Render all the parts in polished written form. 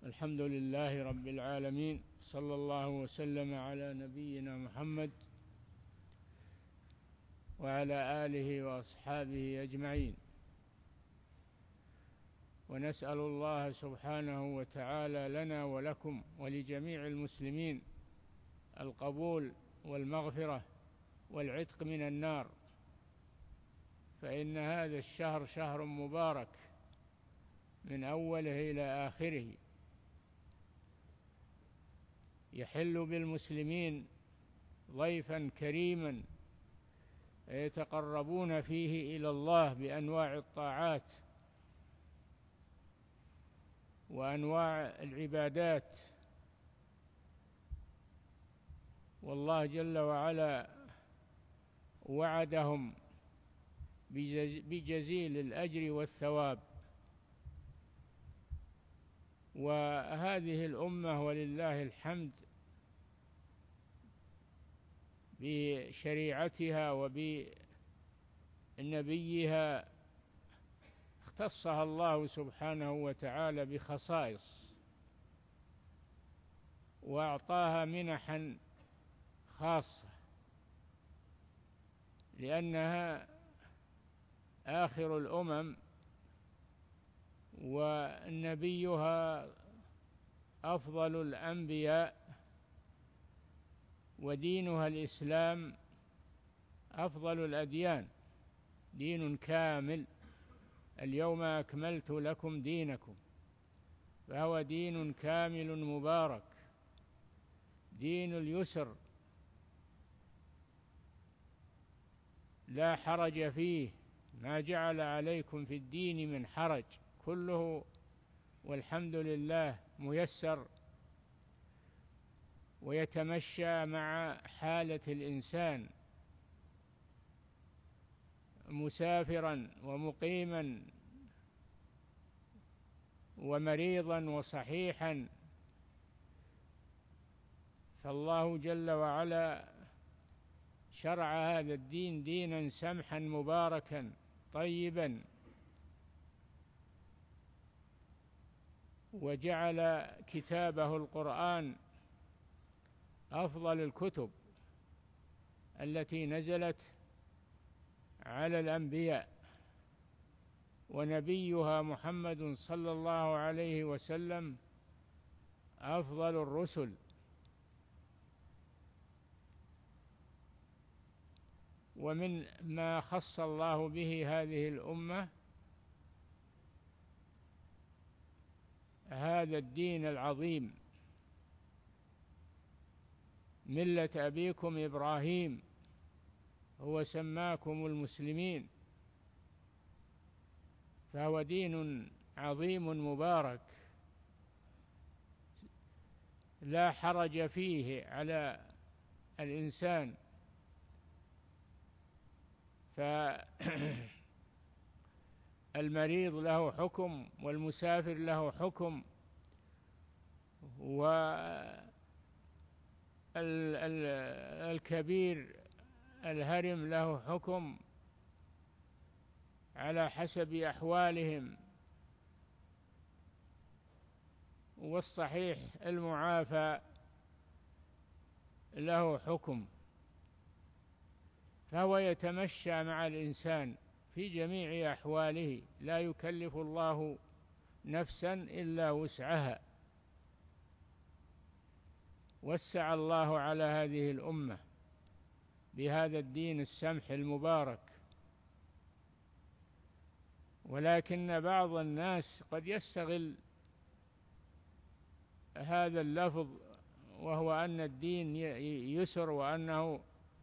الحمد لله رب العالمين، صلى الله وسلم على نبينا محمد وعلى آله وأصحابه أجمعين. ونسأل الله سبحانه وتعالى لنا ولكم ولجميع المسلمين القبول والمغفرة والعتق من النار، فإن هذا الشهر شهر مبارك من أوله إلى آخره، يحل بالمسلمين ضيفا كريما يتقربون فيه إلى الله بأنواع الطاعات وأنواع العبادات. والله جل وعلا وعدهم بجزيل الأجر والثواب. وهذه الأمة ولله الحمد بشريعتها وبنبيها اختصها الله سبحانه وتعالى بخصائص، وأعطاها منحا خاصة، لأنها آخر الأمم ونبيها أفضل الأنبياء، ودينها الإسلام أفضل الأديان، دين كامل. اليوم أكملت لكم دينكم، فهو دين كامل مبارك، دين اليسر لا حرج فيه، ما جعل عليكم في الدين من حرج، كله والحمد لله ميسر، ويتمشى مع حالة الإنسان، مسافرا ومقيما ومريضا وصحيحا. فالله جل وعلا شرع هذا الدين دينا سمحا مباركا طيبا، وجعل كتابه القرآن أفضل الكتب التي نزلت على الأنبياء، ونبيها محمد صلى الله عليه وسلم أفضل الرسل. ومن ما خص الله به هذه الأمة هذا الدين العظيم، ملة أبيكم إبراهيم هو سماكم المسلمين، فهو دين عظيم مبارك لا حرج فيه على الإنسان. فالمريض له حكم، والمسافر له حكم، والكبير الهرم له حكم على حسب أحوالهم، والصحيح المعافى له حكم. فهو يتمشى مع الإنسان في جميع أحواله، لا يكلف الله نفسا إلا وسعها. وسع الله على هذه الأمة بهذا الدين السمح المبارك، ولكن بعض الناس قد يستغل هذا اللفظ، وهو أن الدين يسر، وأنه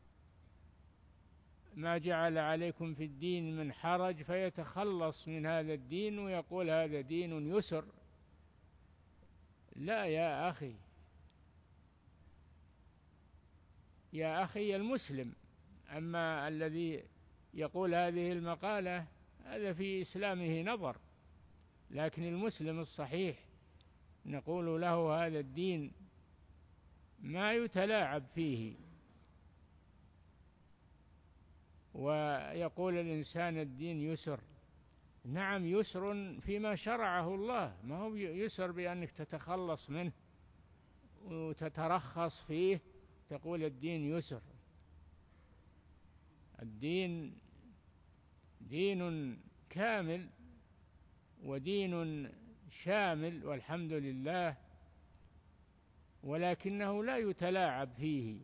ما جعل عليكم في الدين من حرج، فيتخلص من هذا الدين ويقول هذا دين يسر. لا يا أخي، يا أخي المسلم. أما الذي يقول هذه المقالة هذا في إسلامه نظر، لكن المسلم الصحيح نقول له هذا الدين ما يتلاعب فيه. ويقول الإنسان الدين يسر، نعم، يسر فيما شرعه الله، ما هو يسر بأنك تتخلص منه وتترخص فيه تقول الدين يسر. الدين دين كامل ودين شامل والحمد لله، ولكنه لا يتلاعب فيه.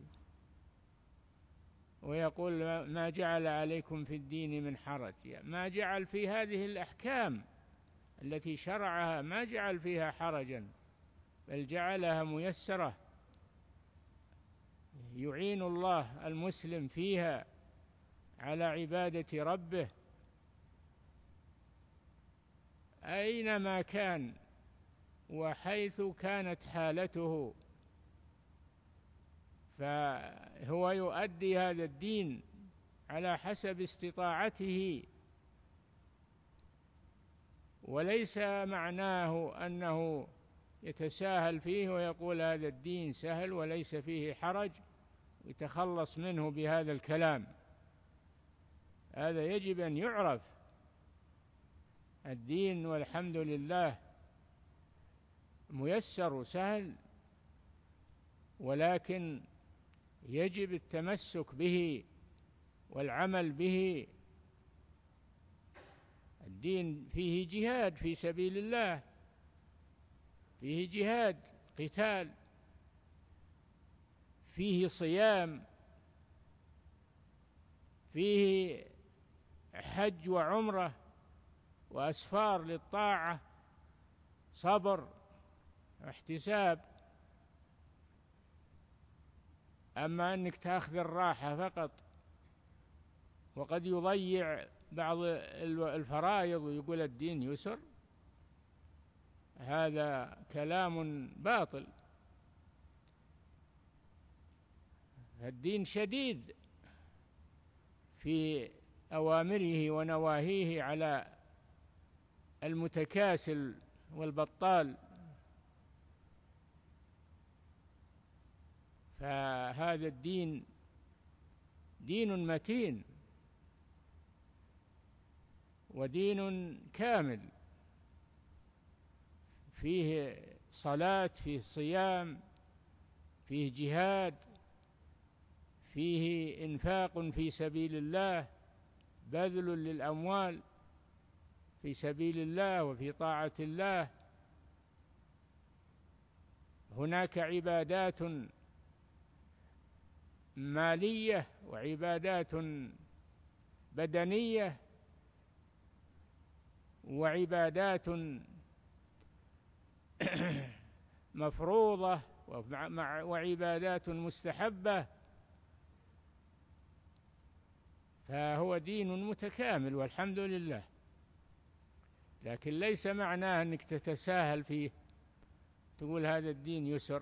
ويقول ما جعل عليكم في الدين من حرج، ما جعل في هذه الأحكام التي شرعها ما جعل فيها حرجا، بل جعلها ميسرة يعين الله المسلم فيها على عبادة ربه أينما كان وحيث كانت حالته، فهو يؤدي هذا الدين على حسب استطاعته، وليس معناه أنه يتساهل فيه ويقول هذا الدين سهل وليس فيه حرج ويتخلص منه بهذا الكلام. هذا يجب أن يعرف. الدين والحمد لله ميسر وسهل، ولكن يجب التمسك به والعمل به. الدين فيه جهاد في سبيل الله، فيه جهاد قتال، فيه صيام، فيه حج وعمرة وأسفار للطاعة، صبر واحتساب. أما أنك تأخذ الراحة فقط وقد يضيع بعض الفرائض ويقول الدين يسر، هذا كلام باطل. الدين شديد في أوامره ونواهيه على المتكاسل والبطال، فهذا الدين دين متين ودين كامل، فيه صلاة، فيه صيام، فيه جهاد، فيه إنفاق في سبيل الله، بذل للأموال في سبيل الله وفي طاعة الله. هناك عبادات مالية وعبادات بدنية وعبادات مفروضة وعبادات مستحبة، فهو دين متكامل والحمد لله. لكن ليس معناه أنك تتساهل فيه تقول هذا الدين يسر.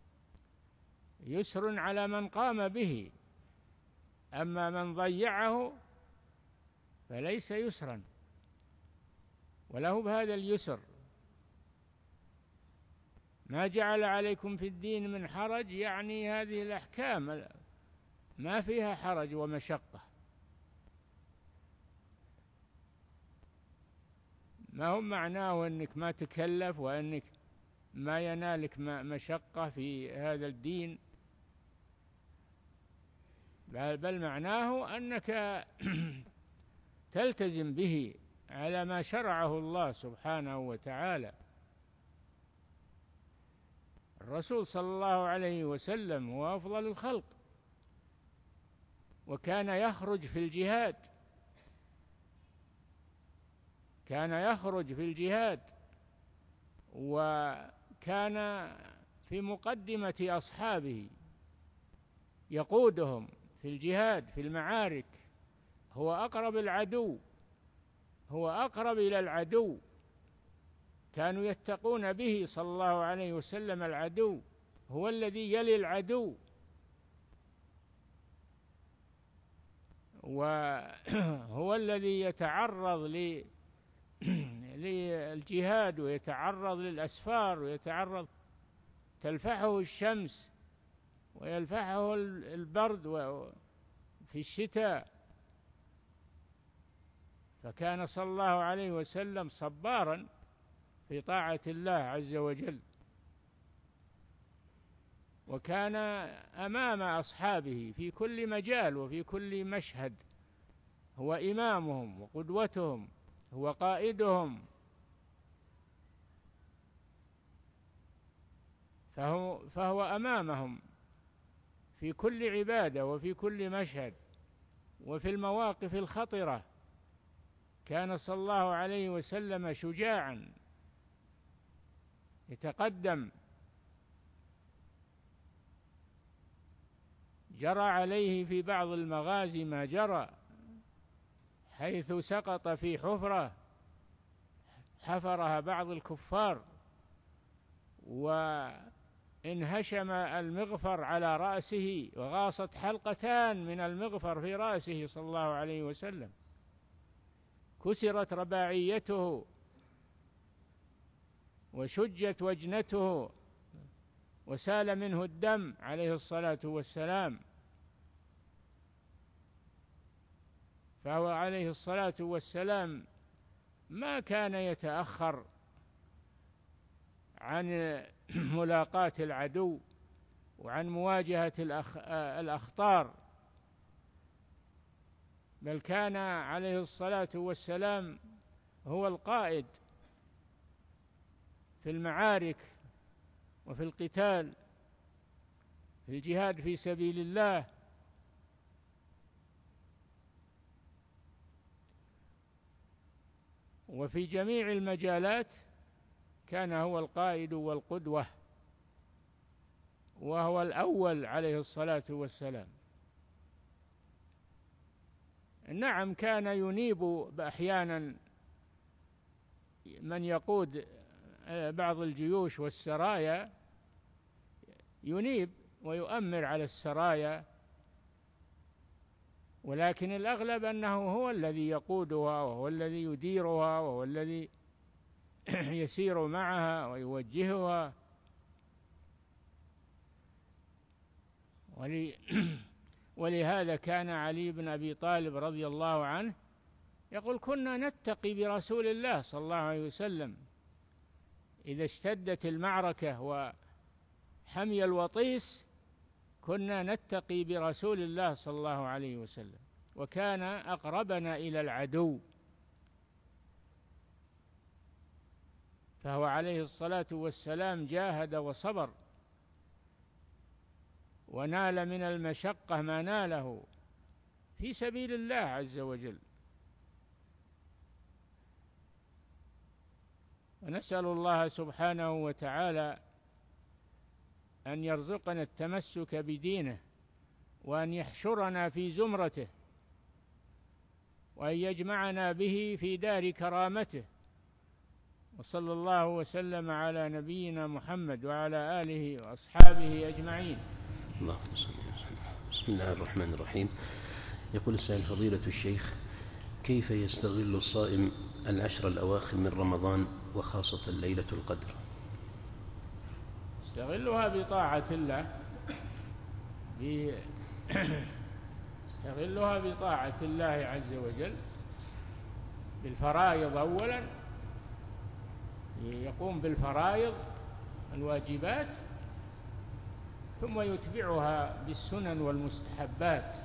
يسر على من قام به، أما من ضيعه فليس يسرا وله بهذا اليسر. ما جعل عليكم في الدين من حرج، يعني هذه الأحكام ما فيها حرج ومشقة، ما هو معناه أنك ما تكلف وأنك ما ينالك مشقة في هذا الدين، بل معناه أنك تلتزم به على ما شرعه الله سبحانه وتعالى. الرسول صلى الله عليه وسلم هو أفضل الخلق، وكان يخرج في الجهاد، كان يخرج في الجهاد، وكان في مقدمة أصحابه يقودهم في الجهاد في المعارك. هو أقرب العدو، هو أقرب إلى العدو، كانوا يتقون به صلى الله عليه وسلم العدو، هو الذي يلي العدو، وهو الذي يتعرض للجهاد ويتعرض للأسفار ويتعرض، تلفحه الشمس ويلفحه البرد في الشتاء، فكان صلى الله عليه وسلم صبارا في طاعة الله عز وجل، وكان أمام أصحابه في كل مجال وفي كل مشهد، هو إمامهم وقدوتهم، هو قائدهم، فهو أمامهم في كل عبادة وفي كل مشهد وفي المواقف الخطرة. كان صلى الله عليه وسلم شجاعا يتقدم. جرى عليه في بعض المغازي ما جرى، حيث سقط في حفرة حفرها بعض الكفار وانهشم المغفر على رأسه، وغاصت حلقتان من المغفر في رأسه صلى الله عليه وسلم، كسرت رباعيته وشجت وجنته وسال منه الدم عليه الصلاة والسلام. فهو عليه الصلاة والسلام ما كان يتأخر عن ملاقاة العدو وعن مواجهة الأخطار، بل كان عليه الصلاة والسلام هو القائد في المعارك وفي القتال، في الجهاد في سبيل الله. وفي جميع المجالات كان هو القائد والقدوة، وهو الأول عليه الصلاة والسلام. نعم، كان ينيب أحيانا من يقود بعض الجيوش والسرايا، ينيب ويؤمر على السرايا، ولكن الأغلب أنه هو الذي يقودها وهو الذي يديرها وهو الذي يسير معها ويوجهها. ولهذا كان علي بن أبي طالب رضي الله عنه يقول: كنا نتقي برسول الله صلى الله عليه وسلم إذا اشتدت المعركة وحمي الوطيس، كنا نتقي برسول الله صلى الله عليه وسلم، وكان أقربنا إلى العدو. فهو عليه الصلاة والسلام جاهد وصبر ونال من المشقة ما ناله في سبيل الله عز وجل. ونسأل الله سبحانه وتعالى أن يرزقنا التمسك بدينه، وأن يحشرنا في زمرته، وأن يجمعنا به في دار كرامته. وصلى الله وسلم على نبينا محمد وعلى آله وأصحابه أجمعين. اللهم صل وسلم. بسم الله الرحمن الرحيم. يقول السائل: فضيلة الشيخ، كيف يستغل الصائم العشر الأواخر من رمضان وخاصة ليلة القدر؟ استغلها بطاعة الله، استغلها بطاعة الله عز وجل، بالفرائض أولا، يقوم بالفرائض الواجبات، ثم يتبعها بالسنن والمستحبات.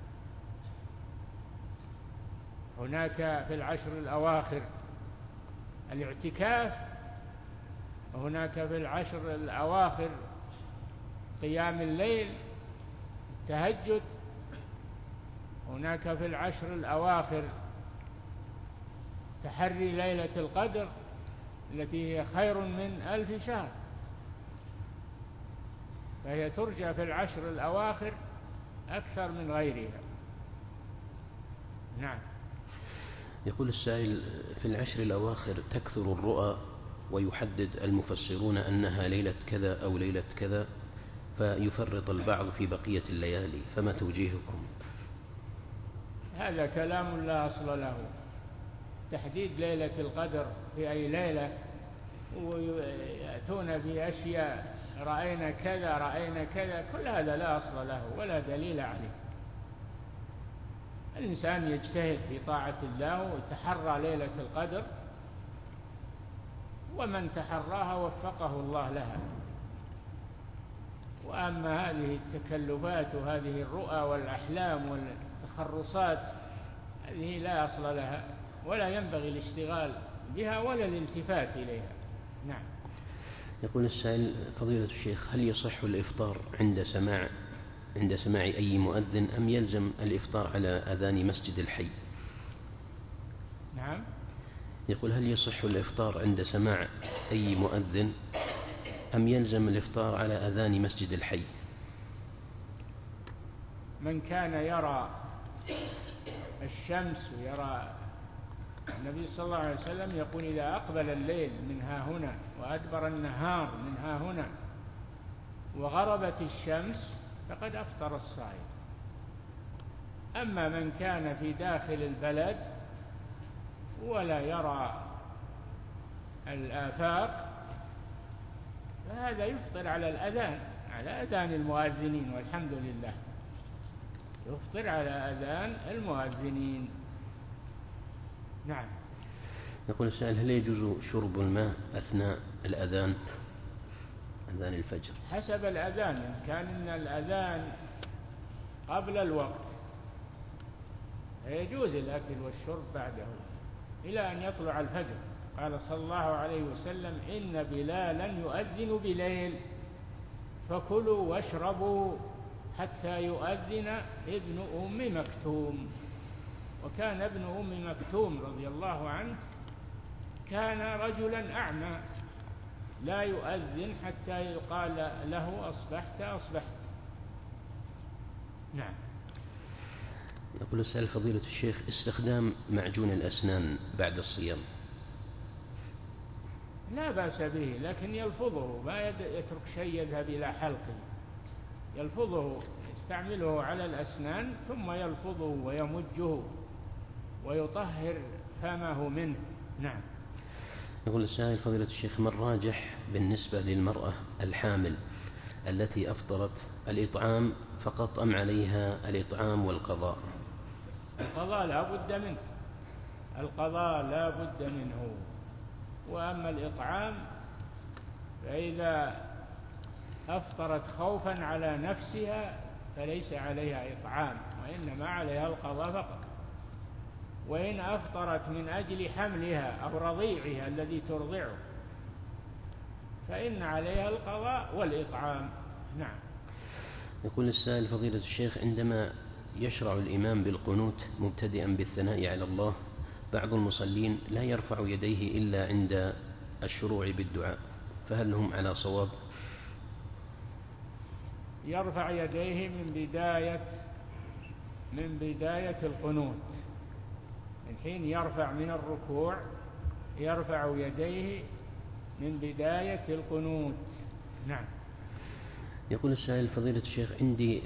هناك في العشر الأواخر الاعتكاف، وهناك في العشر الأواخر قيام الليل، التهجد، هناك في العشر الأواخر تحري ليلة القدر التي هي خير من 1000 شهر، فهي ترجى في العشر الأواخر أكثر من غيرها. نعم. يقول السائل: في العشر الأواخر تكثر الرؤى، ويحدد المفسرون أنها ليلة كذا أو ليلة كذا، فيفرط البعض في بقية الليالي، فما توجيهكم؟ هذا كلام لا أصل له. تحديد ليلة القدر في أي ليلة، ويأتون بأشياء رأينا كذا رأينا كذا، كل هذا لا أصل له ولا دليل عليه. الإنسان يجتهد في طاعة الله ويتحرى ليلة القدر، ومن تحراها وفقه الله لها. وأما هذه التكلفات وهذه الرؤى والأحلام والتخرصات هذه لا أصل لها، ولا ينبغي الاشتغال بها ولا الالتفات إليها. نعم. يقول السائل: فضيلة الشيخ، هل يصح الإفطار عند سماع أي مؤذن، أم يلزم الإفطار على أذان مسجد الحي؟ نعم. يقول: هل يصح الإفطار عند سماع أي مؤذن، أم يلزم الإفطار على أذان مسجد الحي؟ من كان يرى الشمس ويرى النبي صلى الله عليه وسلم يقول: إذا أقبل الليل من ها هنا وأدبر النهار من ها هنا وغربت الشمس فقد أفطر الصائم. أما من كان في داخل البلد ولا يرى الآفاق فهذا يفطر على الأذان، على أذان المؤذنين، والحمد لله، يفطر على أذان المؤذنين. نعم. يقول السائل: هل يجوز شرب الماء أثناء الأذان، أذان الفجر؟ حسب الأذان. إن كان الأذان قبل الوقت يجوز الأكل والشرب بعده إلى أن يطلع الفجر. قال صلى الله عليه وسلم: إن بلالا يؤذن بليل فكلوا واشربوا حتى يؤذن ابن أم مكتوم. وكان ابن أم مكتوم رضي الله عنه كان رجلا أعمى لا يؤذن حتى يقال له: أصبحت أصبحت. نعم. يقول السائل: فضيلة الشيخ، استخدام معجون الأسنان بعد الصيام لا بأس به، لكن يلفظه، ما يترك شيء يذهب إلى حلقه، يلفظه، يستعمله على الأسنان ثم يلفظه ويمجه ويطهر فمه منه. نعم. يقول السائل: فضيلة الشيخ، ما الراجح بالنسبة للمرأة الحامل التي أفطرت، الإطعام فقط أم عليها الإطعام والقضاء؟ القضاء لا بد منه، القضاء لا بد منه. وأما الإطعام فإذا أفطرت خوفا على نفسها فليس عليها إطعام، وإنما عليها القضاء فقط. وإن أفطرت من أجل حملها أو رضيعها الذي ترضعه فإن عليها القضاء والإطعام. نعم. يقول السائل: فضيلة الشيخ، عندما يشرع الإمام بالقنوت مبتدئا بالثناء على الله، بعض المصلين لا يرفع يديه إلا عند الشروع بالدعاء، فهل هم على صواب؟ يرفع يديه من بداية القنوت، من حين يرفع من الركوع يرفع يديه من بداية القنوت. نعم. يقول السائل: فضيلة الشيخ، عندي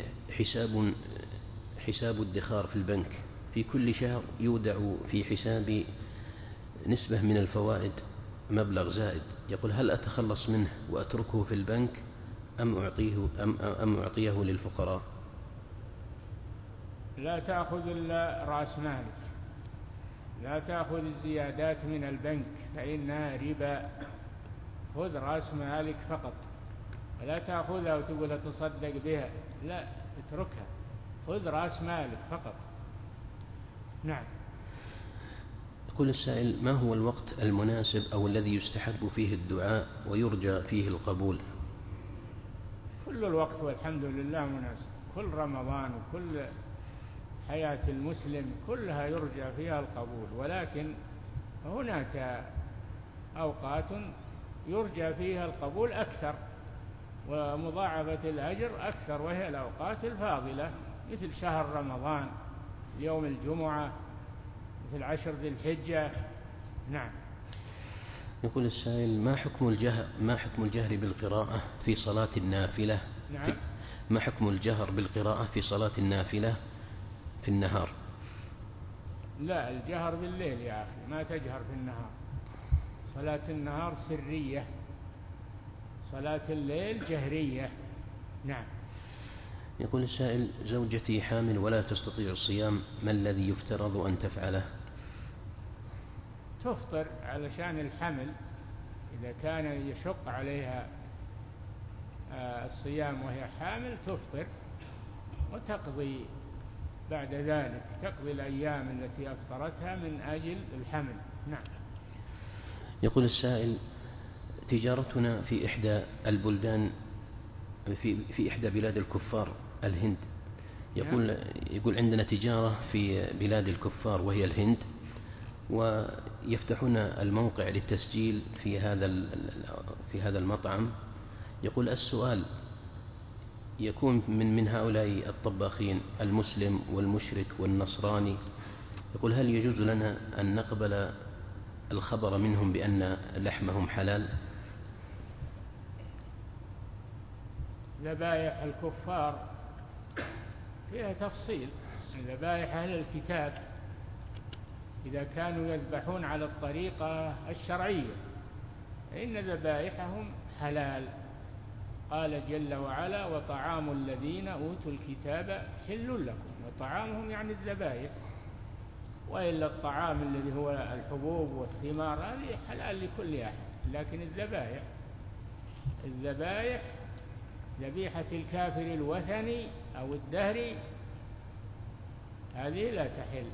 حساب ادخار في البنك، في كل شهر يودع في حسابي نسبة من الفوائد مبلغ زائد، يقول: هل أتخلص منه وأتركه في البنك أم أعطيه للفقراء؟ لا تأخذ إلا رأس مالك، لا تأخذ الزيادات من البنك فإنها ربا. خذ رأس مالك فقط، ولا تأخذها وتقول تصدق بها، لا، اتركها، خذ رأس مالك فقط. نعم. يقول السائل: ما هو الوقت المناسب أو الذي يستحب فيه الدعاء ويرجى فيه القبول؟ كل الوقت والحمد لله مناسب، كل رمضان وكل حياة المسلم كلها يرجى فيها القبول، ولكن هناك أوقات يرجى فيها القبول أكثر ومضاعفة الأجر أكثر، وهي الأوقات الفاضلة مثل شهر رمضان، يوم الجمعة، مثل 10 ذي الحجة. نعم. يقول السائل: ما حكم الجهر بالقراءة في صلاة النافلة؟ نعم. ما حكم الجهر بالقراءة في صلاة النافلة في النهار؟ لا، الجهر بالليل يا أخي، ما تجهر في النهار. صلاة النهار سرية، صلاة الليل جهرية. نعم. يقول السائل: زوجتي حامل ولا تستطيع الصيام، ما الذي يفترض أن تفعله؟ تفطر علشان الحمل، إذا كان يشق عليها الصيام وهي حامل تفطر، وتقضي بعد ذلك، تقضي الأيام التي أفطرتها من أجل الحمل. نعم. يقول السائل: تجارتنا في إحدى البلدان، في إحدى بلاد الكفار الهند. يقول عندنا تجارة في بلاد الكفار وهي الهند، ويفتحون الموقع للتسجيل في هذا المطعم. يقول السؤال: يكون من هؤلاء الطباخين المسلم والمشرك والنصراني، يقول هل يجوز لنا أن نقبل الخبر منهم بأن لحمهم حلال؟ ذبائح الكفار فيها تفصيل. ذبائح أهل الكتاب إذا كانوا يذبحون على الطريقة الشرعية فإن ذبائحهم حلال. قال جل وعلا: وطعام الذين أوتوا الكتاب حل لكم. وطعامهم يعني الذبائح، وإلا الطعام الذي هو الحبوب والثمار هذه حلال لكل أحد، لكن الذبائح ذبيحة الكافر الوثني أو الدهري هذه لا تحل.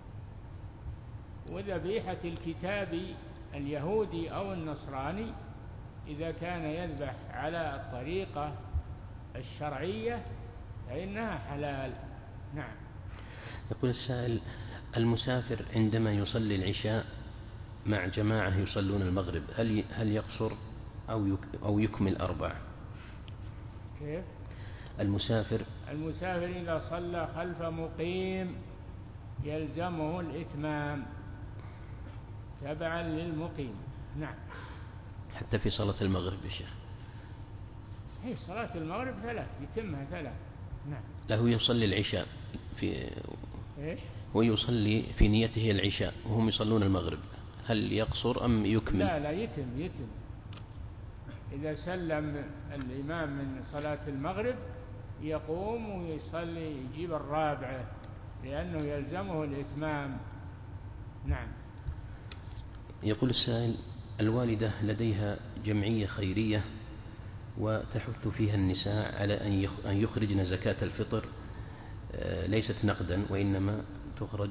وذبيحة الكتاب اليهودي أو النصراني إذا كان يذبح على الطريقة الشرعية فإنها حلال. نعم. يقول السائل: المسافر عندما يصلي العشاء مع جماعة يصلون المغرب هل يقصر أو يكمل 4؟ كيف؟ المسافر إذا صلى خلف مقيم يلزمه الإتمام تبعا للمقيم. نعم. حتى في صلاة المغرب يا شيخ؟ هي صلاة المغرب 3 يتمها 3. نعم. له يصلي العشاء إيش؟ هو يصلي في نيته العشاء وهم يصلون المغرب، هل يقصر أم يكمل؟ لا يتم. إذا سلم الإمام من صلاة المغرب يقوم ويصلي، يجيب الرابعة لأنه يلزمه الإتمام. نعم. يقول السائل: الوالدة لديها جمعية خيرية وتحث فيها النساء على أن يخرجن زكاة الفطر، ليست نقدا وإنما تخرج.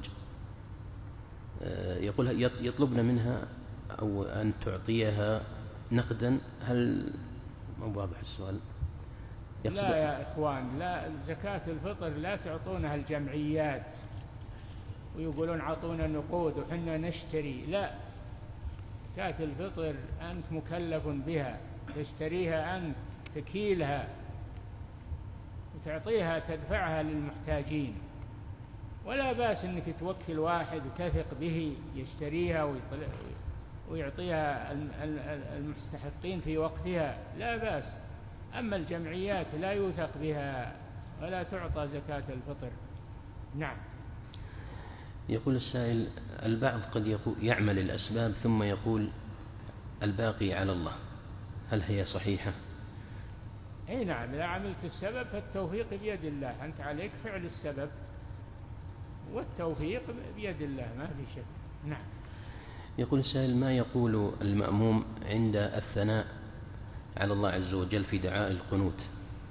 يقول يطلبن منها أو أن تعطيها نقدا. هل مو واضح السؤال؟ لا يا إخوان، لا، زكاة الفطر لا تعطونها الجمعيات ويقولون عطونا نقود وحنا نشتري. لا، زكاة الفطر أنت مكلف بها، تشتريها أنت، تكيلها وتعطيها، تدفعها للمحتاجين. ولا بأس أنك توكل واحد وتثق به يشتريها ويعطيها المستحقين في وقتها، لا بأس. أما الجمعيات لا يوثق بها ولا تعطى زكاة الفطر. نعم. يقول السائل: البعض قد يعمل الأسباب ثم يقول الباقي على الله، هل هي صحيحة؟ أي نعم، إذا عملت السبب فالتوفيق بيد الله، أنت عليك فعل السبب والتوفيق بيد الله، ما في شك. نعم. يقول السائل: ما يقول المأموم عند الثناء على الله عز وجل في دعاء القنوت؟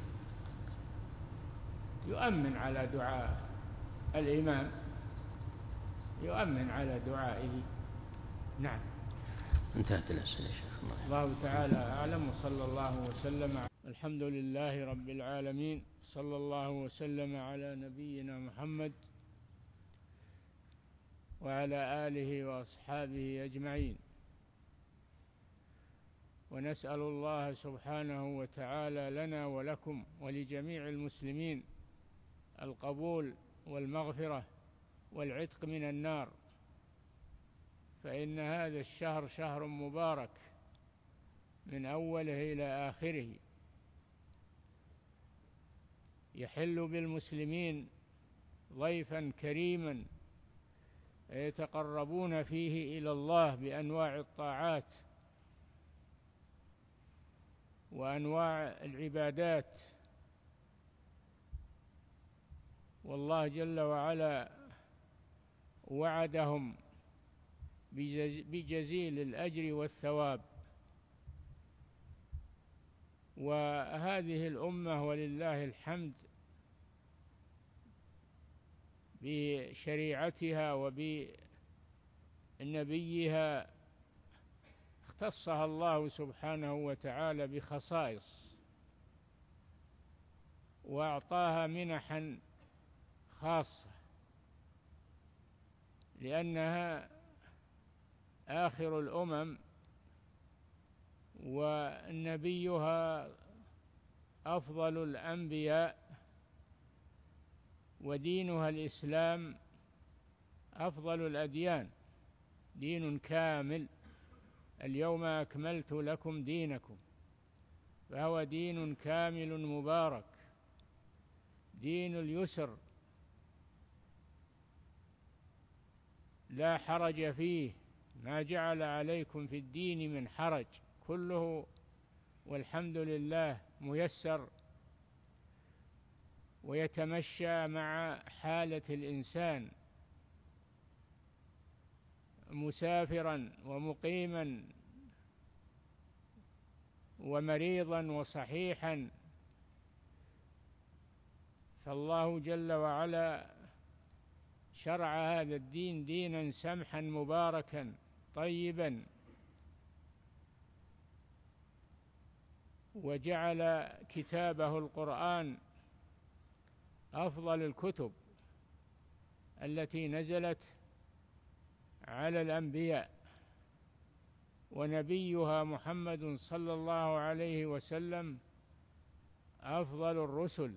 يؤمن على دعاء الإمام، يؤمن على دعائه. نعم. انتهت الأسئلة يا شيخ. الله تعالى أعلم، وصلى الله وسلم. الحمد لله رب العالمين، صلى الله وسلم على نبينا محمد وعلى آله وأصحابه أجمعين. ونسأل الله سبحانه وتعالى لنا ولكم ولجميع المسلمين القبول والمغفرة والعتق من النار، فإن هذا الشهر شهر مبارك من أوله إلى آخره، يحل بالمسلمين ضيفا كريما يتقربون فيه إلى الله بأنواع الطاعات وأنواع العبادات والله جل وعلا وعدهم بجزيل الأجر والثواب. وهذه الأمة ولله الحمد بشريعتها وبنبيها اختصها الله سبحانه وتعالى بخصائص، وأعطاها منحا خاصة، لأنها آخر الأمم ونبيها أفضل الأنبياء، ودينها الإسلام أفضل الأديان، دين كامل. اليوم أكملت لكم دينكم، فهو دين كامل مبارك، دين اليسر لا حرج فيه، ما جعل عليكم في الدين من حرج، كله والحمد لله ميسر، ويتمشى مع حالة الإنسان، مسافرا ومقيما ومريضا وصحيحا. فالله جل وعلا شرع هذا الدين دينا سمحا مباركا طيبا، وجعل كتابه القرآن أفضل الكتب التي نزلت على الأنبياء، ونبيها محمد صلى الله عليه وسلم أفضل الرسل.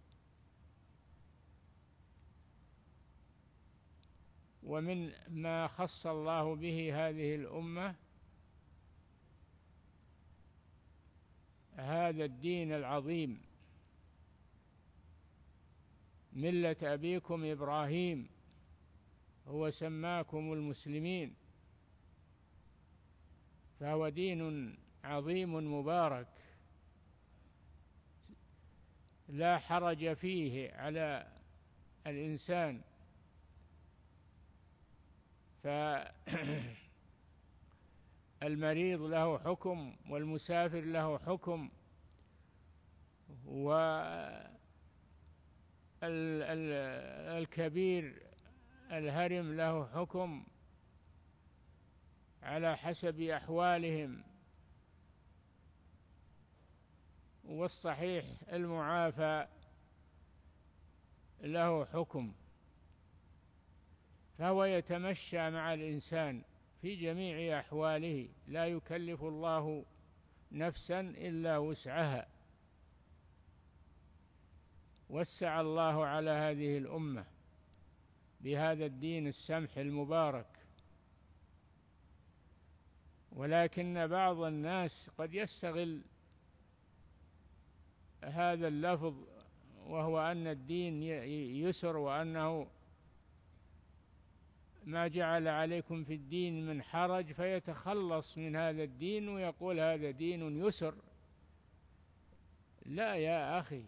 ومن ما خص الله به هذه الأمة هذا الدين العظيم، ملة أبيكم إبراهيم، هو سماكم المسلمين، فهو دين عظيم مبارك لا حرج فيه على الإنسان. فالمريض له حكم، والمسافر له حكم، والكبير الهرم له حكم على حسب أحوالهم، والصحيح المعافى له حكم. فهو يتمشى مع الإنسان في جميع أحواله، لا يكلف الله نفسا إلا وسعها. وسع الله على هذه الأمة بهذا الدين السمح المبارك، ولكن بعض الناس قد يستغل هذا اللفظ، وهو أن الدين يسر، وأنه ما جعل عليكم في الدين من حرج، فيتخلص من هذا الدين ويقول هذا دين يسر. لا يا أخي،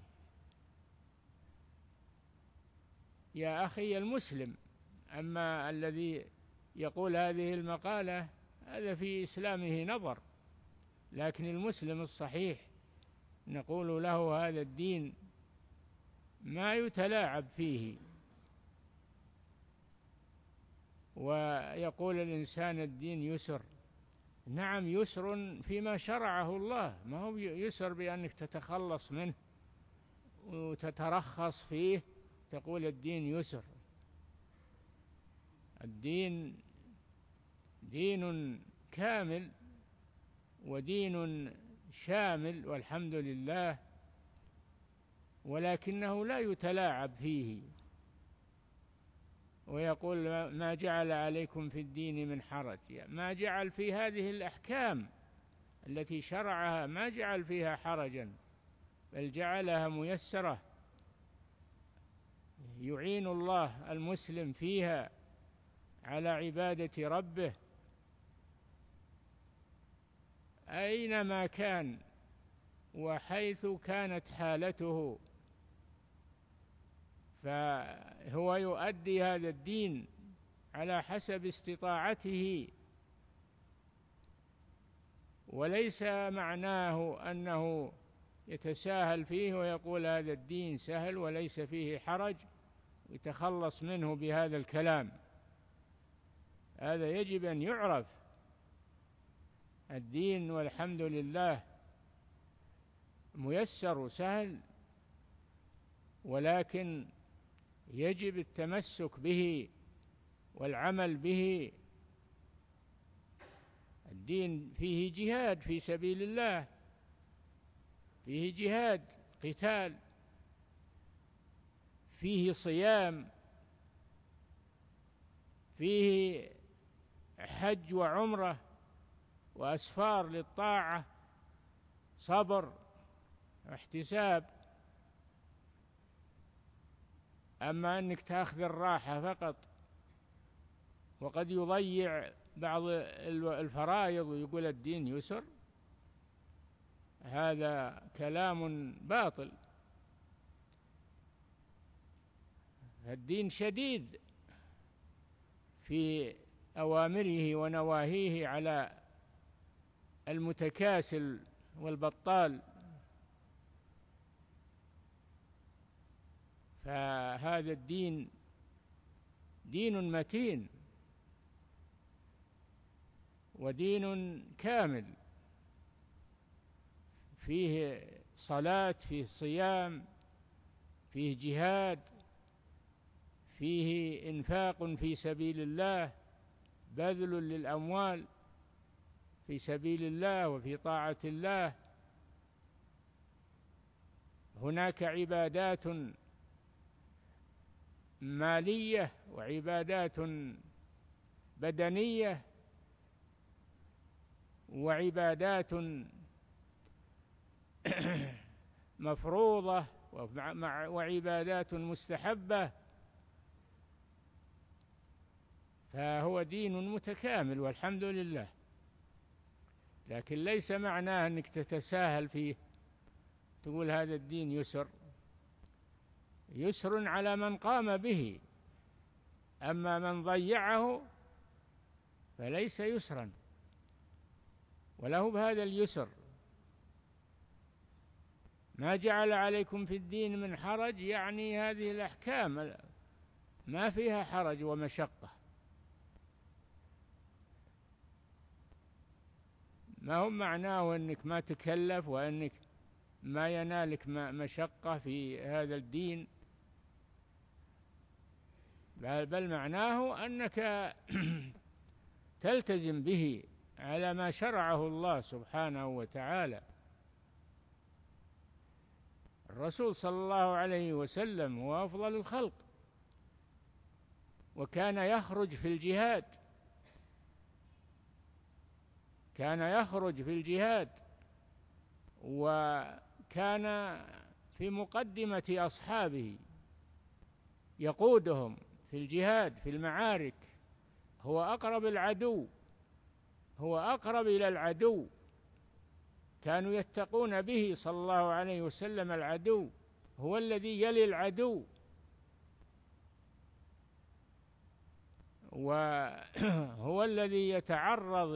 يا أخي المسلم. أما الذي يقول هذه المقالة هذا في إسلامه نظر، لكن المسلم الصحيح نقول له هذا الدين ما يتلاعب فيه. ويقول الإنسان الدين يسر، نعم يسر فيما شرعه الله، ما هو يسر بأنك تتخلص منه وتترخص فيه تقول الدين يسر. الدين دين كامل ودين شامل والحمد لله، ولكنه لا يتلاعب فيه. ويقول ما جعل عليكم في الدين من حرج، ما جعل في هذه الأحكام التي شرعها ما جعل فيها حرجا، بل جعلها ميسرة، يعين الله المسلم فيها على عبادة ربه أينما كان وحيث كانت حالته. فهو يؤدي هذا الدين على حسب استطاعته، وليس معناه أنه يتساهل فيه ويقول هذا الدين سهل وليس فيه حرج ويتخلص منه بهذا الكلام. هذا يجب أن يعرف. الدين والحمد لله ميسر وسهل، ولكن يجب التمسك به والعمل به. الدين فيه جهاد في سبيل الله، فيه جهاد قتال، فيه صيام، فيه حج وعمرة وأسفار للطاعة، صبر واحتساب. أما أنك تأخذ الراحة فقط، وقد يضيع بعض الفرائض ويقول الدين يسر، هذا كلام باطل. الدين شديد في أوامره ونواهيه على المتكاسل والبطال. فهذا الدين دين متين ودين كامل، فيه صلاة، فيه صيام، فيه جهاد، فيه إنفاق في سبيل الله، بذل للأموال في سبيل الله وفي طاعة الله. هناك عبادات مالية وعبادات بدنية وعبادات مفروضة وعبادات مستحبة. فهو دين متكامل والحمد لله، لكن ليس معناه أنك تتساهل فيه، تقول هذا الدين يسر. يسر على من قام به، أما من ضيعه فليس يسرا وله بهذا اليسر. ما جعل عليكم في الدين من حرج، يعني هذه الأحكام ما فيها حرج ومشقة، ما هو معناه أنك ما تكلف وأنك ما ينالك مشقة في هذا الدين، بل معناه أنك تلتزم به على ما شرعه الله سبحانه وتعالى. الرسول صلى الله عليه وسلم هو أفضل الخلق، وكان يخرج في الجهاد، كان يخرج في الجهاد، وكان في مقدمة أصحابه يقودهم في الجهاد في المعارك. هو أقرب العدو، هو أقرب إلى العدو، كانوا يتقون به صلى الله عليه وسلم العدو، هو الذي يلي العدو، وهو الذي يتعرض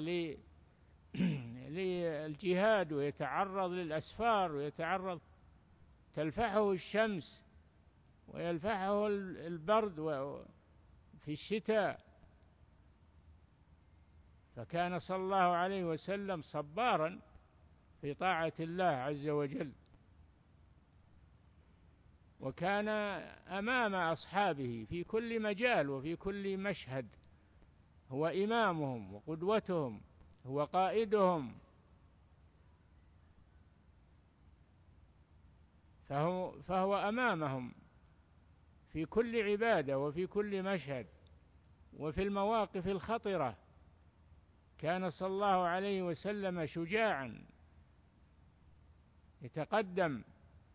للجهاد ويتعرض للأسفار ويتعرض، تلفحه الشمس ويلفحه البرد في الشتاء. فكان صلى الله عليه وسلم صبارا في طاعة الله عز وجل، وكان أمام أصحابه في كل مجال وفي كل مشهد، هو إمامهم وقدوتهم، هو قائدهم، فهو أمامهم في كل عبادة وفي كل مشهد وفي المواقف الخطرة. كان صلى الله عليه وسلم شجاعا يتقدم.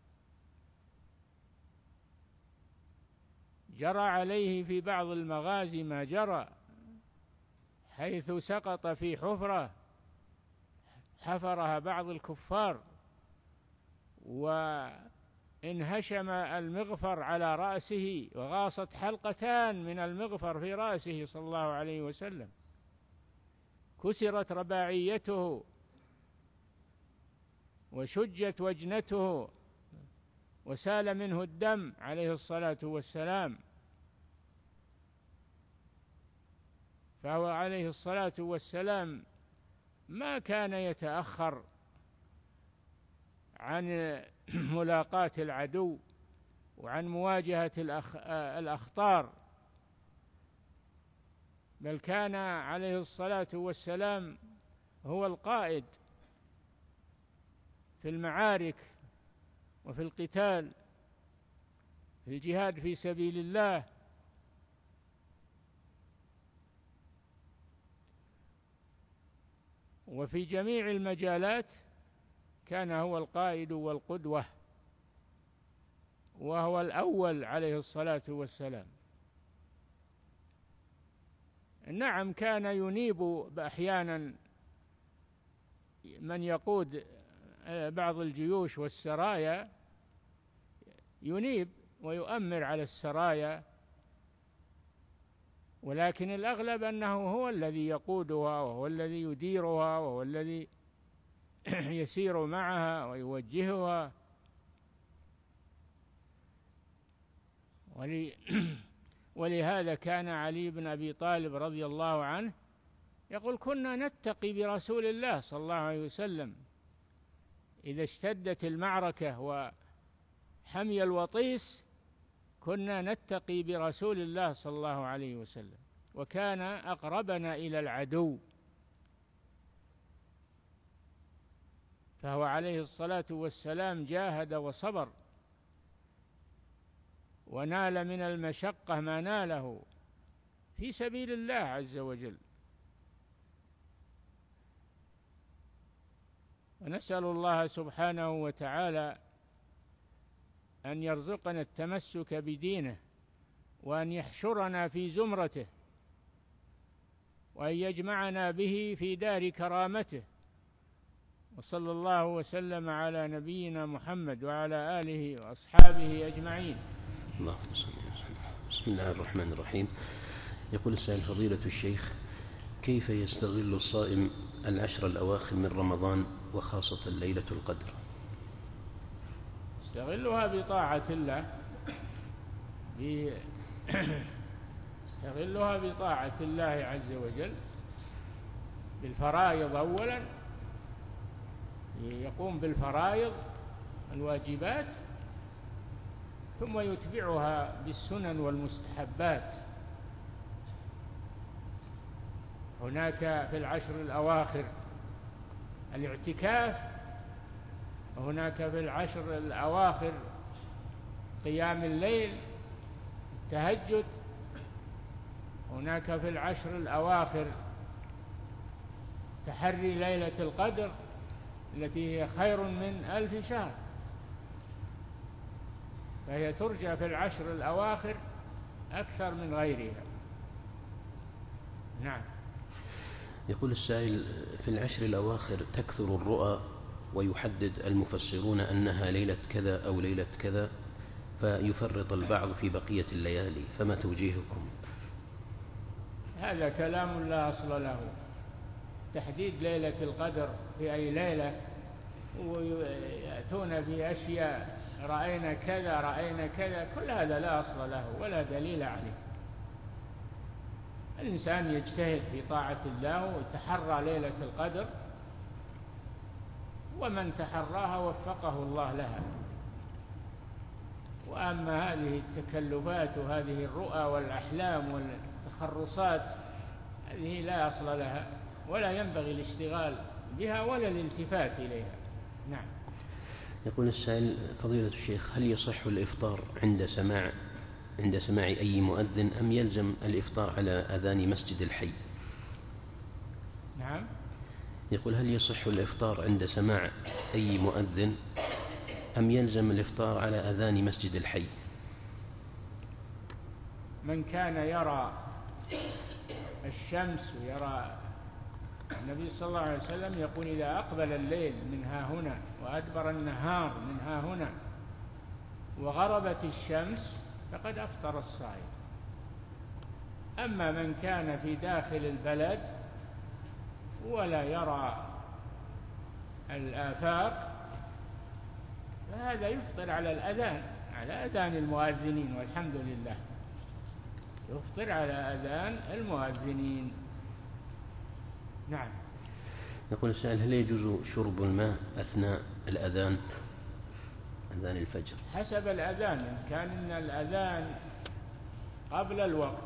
جرى عليه في بعض المغازي ما جرى، حيث سقط في حفرة حفرها بعض الكفار وانهار انهشم المغفر على رأسه وغاصت حلقتان من المغفر في رأسه صلى الله عليه وسلم، كسرت رباعيته وشجت وجنته وسال منه الدم عليه الصلاة والسلام. فهو عليه الصلاة والسلام ما كان يتأخر عن ملاقاة العدو وعن مواجهة الأخطار، بل كان عليه الصلاة والسلام هو القائد في المعارك وفي القتال في الجهاد في سبيل الله. وفي جميع المجالات كان هو القائد والقدوة، وهو الأول عليه الصلاة والسلام. نعم كان ينيب أحيانا من يقود بعض الجيوش والسرايا، ينيب ويؤمر على السرايا، ولكن الأغلب أنه هو الذي يقودها وهو الذي يديرها وهو الذي يسير معها ويوجهها. ولهذا كان علي بن أبي طالب رضي الله عنه يقول: كنا نتقي برسول الله صلى الله عليه وسلم إذا اشتدت المعركة وحمي الوطيس، كنا نتقي برسول الله صلى الله عليه وسلم، وكان أقربنا إلى العدو. فهو عليه الصلاة والسلام جاهد وصبر ونال من المشقة ما ناله في سبيل الله عز وجل. ونسأل الله سبحانه وتعالى أن يرزقنا التمسك بدينه، وأن يحشرنا في زمرته، وأن يجمعنا به في دار كرامته. وصلى الله وسلم على نبينا محمد وعلى آله وأصحابه أجمعين. اللهم صل وسلم. بسم الله الرحمن الرحيم. يقول السائل: فضيلة الشيخ، كيف يستغل الصائم العشر الأواخر من رمضان وخاصة ليلة القدر؟ استغلها بطاعة الله، استغلها بطاعة الله عز وجل بالفرائض أولا، يقوم بالفرائض الواجبات، ثم يتبعها بالسنن والمستحبات. هناك في العشر الأواخر الاعتكاف، وهناك في العشر الأواخر قيام الليل، التهجد، هناك في العشر الأواخر تحري ليلة القدر التي هي خير من 1000 شهر، فهي ترجى في العشر الأواخر أكثر من غيرها. نعم. يقول السائل: في العشر الأواخر تكثر الرؤى، ويحدد المفسرون أنها ليلة كذا أو ليلة كذا، فيفرط البعض في بقية الليالي، فما توجيهكم؟ هذا كلام لا أصل له. تحديد ليلة القدر في أي ليلة، ويأتون بأشياء رأينا كذا رأينا كذا، كل هذا لا أصل له ولا دليل عليه. الإنسان يجتهد في طاعة الله ويتحرى ليلة القدر، ومن تحراها وفقه الله لها. وأما هذه التكلفات وهذه الرؤى والأحلام والتخرصات، هذه لا أصل لها، ولا ينبغي الاشتغال بها ولا الالتفات إليها. نعم. يقول السائل: فضيلة الشيخ، هل يصح الإفطار عند سماع أي مؤذن، أم يلزم الإفطار على أذان مسجد الحي؟ نعم. يقول: هل يصح الإفطار عند سماع أي مؤذن، أم يلزم الإفطار على أذان مسجد الحي؟ من كان يرى الشمس ويرى النبي صلى الله عليه وسلم يقول: إذا أقبل الليل من ها هنا وأدبر النهار من ها هنا، وغربت الشمس فقد أفطر الصائم. أما من كان في داخل البلد ولا يرى الآفاق فهذا يفطر على الأذان، على أذان المؤذنين، والحمد لله، يفطر على أذان المؤذنين. نعم. يقول السائل: هل يجوز شرب الماء أثناء الأذان، أذان الفجر؟ حسب الأذان، إن كان الأذان قبل الوقت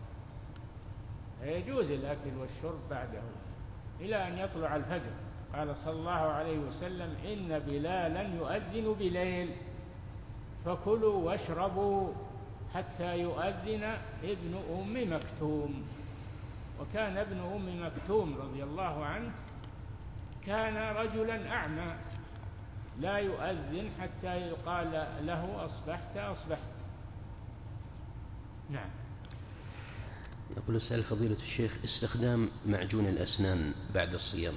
فيجوز الأكل والشرب بعده إلى أن يطلع الفجر. قال صلى الله عليه وسلم: إن بلالا يؤذن بليل فكلوا واشربوا حتى يؤذن ابن أم مكتوم. وكان ابن أم مكتوم رضي الله عنه كان رجلا أعمى لا يؤذن حتى يقال له: أصبحت أصبحت. نعم. يقول السائل: فضيلة الشيخ، استخدام معجون الأسنان بعد الصيام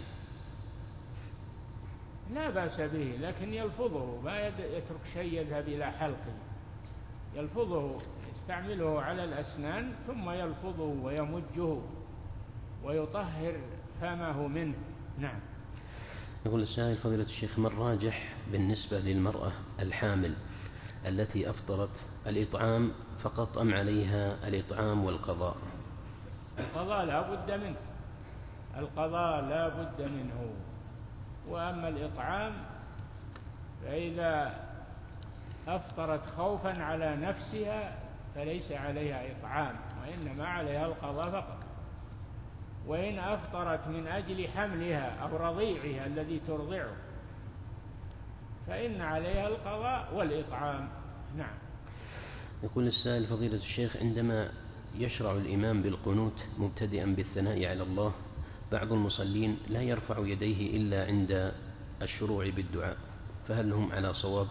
لا بأس به، لكن يلفظه، ما يترك شيء يذهب إلى حلقه، يلفظه، يستعمله على الأسنان ثم يلفظه ويمجه ويطهر فمه منه. نعم. يقول السائل: فضيلة الشيخ، ما الراجح بالنسبة للمرأة الحامل التي أفطرت، الإطعام فقط أم عليها الإطعام والقضاء؟ القضاء لا بد منه، القضاء لا بد منه. وأما الإطعام فإذا أفطرت خوفا على نفسها فليس عليها إطعام، وإنما عليها القضاء فقط. وإن أفطرت من أجل حملها أو رضيعها الذي ترضعه فإن عليها القضاء والإطعام. نعم. يقول السائل: فضيلة الشيخ، عندما يشرع الإمام بالقنوت مبتدئا بالثناء على الله، بعض المصلين لا يرفع يديه إلا عند الشروع بالدعاء، فهل هم على صواب؟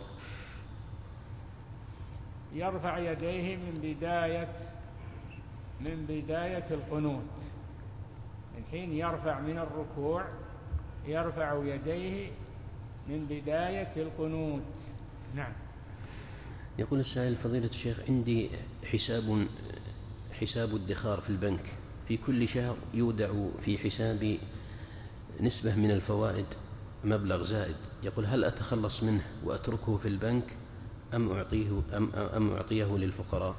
يرفع يديه من بداية القنوت، من حين يرفع من الركوع يرفع يديه من بداية القنوت. نعم. يقول السائل: فضيلة الشيخ، عندي حساب ادخار في البنك، في كل شهر يودع في حسابي نسبة من الفوائد مبلغ زائد، يقول: هل أتخلص منه وأتركه في البنك أم أعطيه للفقراء؟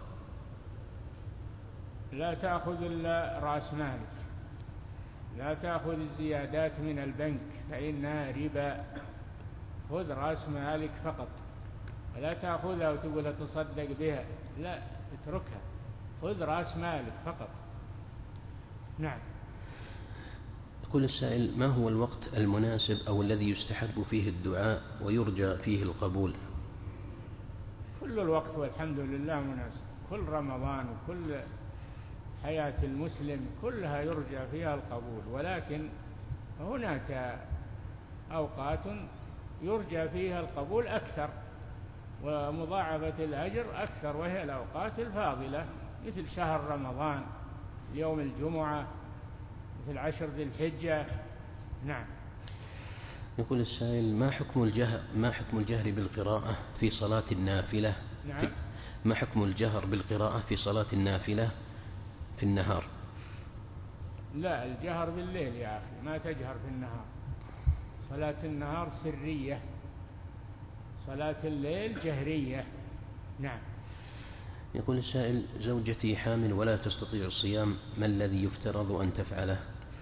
لا تأخذ إلا رأس مالك، لا تأخذ الزيادات من البنك فإنها ربا. خذ رأس مالك فقط، ولا تأخذها وتقول تصدق بها، لا، اتركها، خذ رأس مالك فقط. نعم. يقول السائل: ما هو الوقت المناسب أو الذي يستحب فيه الدعاء ويرجى فيه القبول؟ كل الوقت والحمد لله مناسب، كل رمضان وكل حياة المسلم كلها يرجى فيها القبول، ولكن هناك أوقات يرجى فيها القبول أكثر ومضاعفة الأجر أكثر، وهي الأوقات الفاضلة مثل شهر رمضان، يوم الجمعة، مثل 10 ذي الحجة. نعم. يقول السائل: ما حكم الجهر بالقراءة في صلاة النافلة؟ نعم. ما حكم الجهر بالقراءة في صلاة النافلة في النهار؟ لا، الجهر بالليل يا أخي، ما تجهر في النهار. صلاة النهار سرية، صلاة الليل جهرية. نعم. يقول السائل: زوجتي حامل ولا تستطيع الصيام، ما الذي يفترض أن تفعله؟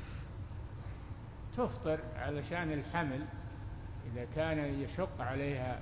تفطر علشان الحمل، إذا كان يشق عليها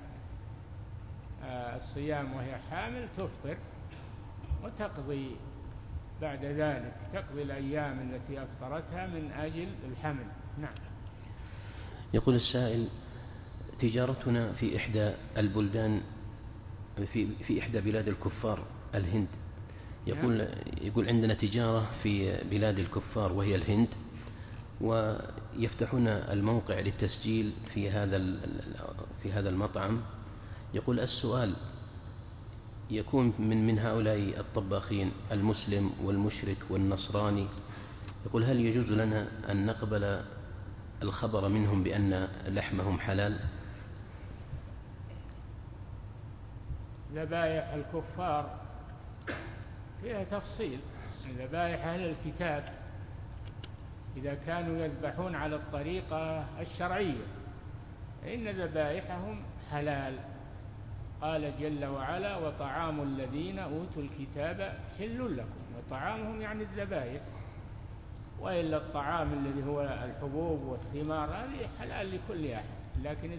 الصيام وهي حامل تفطر وتقضي بعد ذلك، تقضي الأيام التي أفطرتها من أجل الحمل. نعم. يقول السائل: تجارتنا في إحدى البلدان، في إحدى بلاد الكفار الهند، يقول عندنا تجارة في بلاد الكفار وهي الهند، ويفتحون الموقع للتسجيل في هذا المطعم. يقول: السؤال يكون من هؤلاء الطباخين المسلم والمشرك والنصراني، يقول: هل يجوز لنا أن نقبل الخبر منهم بأن لحمهم حلال؟ ذبائح الكفار فيها تفصيل. ذبائح أهل الكتاب إذا كانوا يذبحون على الطريقة الشرعية فإن ذبائحهم حلال. قال جل وعلا: وطعام الذين أوتوا الكتاب حل لكم. وطعامهم يعني الذبائح، وإلا الطعام الذي هو الحبوب والثمار هذه حلال لكل أحد، لكن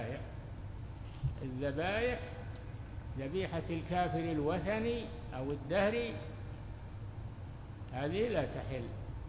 الذبائح ذبيحة الكافر الوثني أو الدهري هذه لا تحل.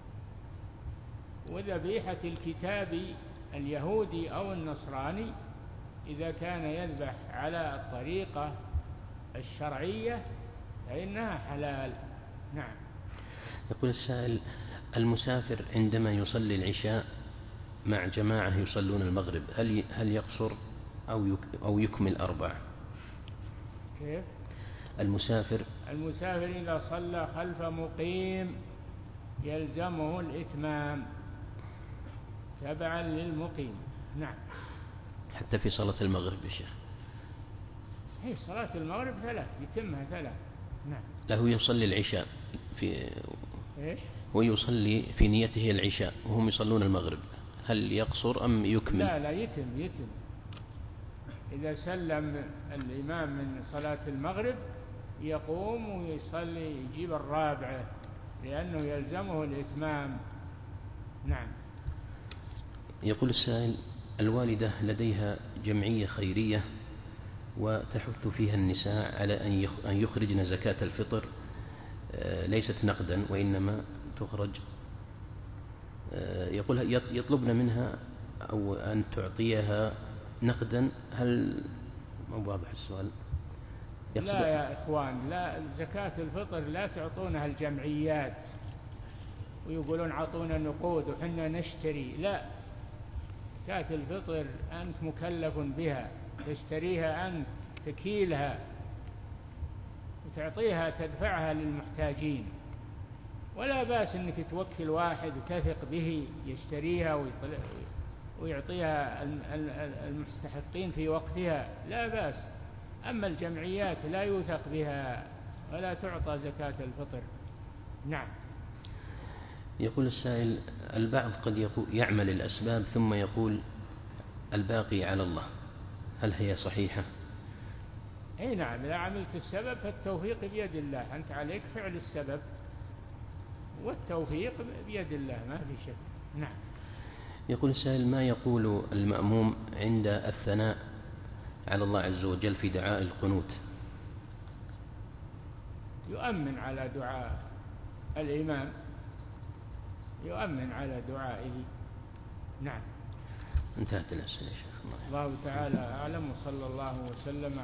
وذبيحة الكتاب اليهودي أو النصراني إذا كان يذبح على الطريقة الشرعية فإنها حلال. نعم. يقول السائل: المسافر عندما يصلي العشاء مع جماعة يصلون المغرب هل يقصر أو يكمل 4؟ كيف؟ المسافر إذا صلى خلف مقيم يلزمه الإتمام تبعا للمقيم. نعم. حتى في صلاة المغرب يا شيخ؟ هي صلاة المغرب 3 يتمها 3. نعم. له يصلي العشاء إيش؟ ويصلي في نيته العشاء وهم يصلون المغرب، هل يقصر أم يكمل؟ لا يتم. إذا سلم الإمام من صلاة المغرب يقوم ويصلي، يجيب الرابعة لأنه يلزمه الإتمام. نعم. يقول السائل: الوالدة لديها جمعية خيرية وتحث فيها النساء على أن يخرجن زكاة الفطر، ليست نقدا وإنما تخرج، يقول يطلبن منها أو أن تعطيها نقدا. هل مو واضح السؤال؟ لا يا إخوان، لا، زكاة الفطر لا تعطونها الجمعيات ويقولون عطونا نقود وحنا نشتري. لا، زكاة الفطر أنت مكلف بها، تشتريها أنت، تكيلها وتعطيها، تدفعها للمحتاجين. ولا بأس أنك توكل واحد وتثق به يشتريها ويعطيها المستحقين في وقتها، لا بأس. أما الجمعيات لا يوثق بها ولا تعطى زكاة الفطر. نعم. يقول السائل: البعض قد يعمل الأسباب ثم يقول الباقي على الله، هل هي صحيحة؟ أي نعم، إذا عملت السبب فالتوفيق بيد الله، أنت عليك فعل السبب والتوفيق بيد الله، ما في شك. نعم. يقول السائل: ما يقول المأموم عند الثناء على الله عز وجل في دعاء القنوت؟ يؤمن على دعاء الإمام، يؤمن على دعائه. نعم. انتهت الأسئلة يا شيخ. الله تعالى أعلم، وصلى الله وسلم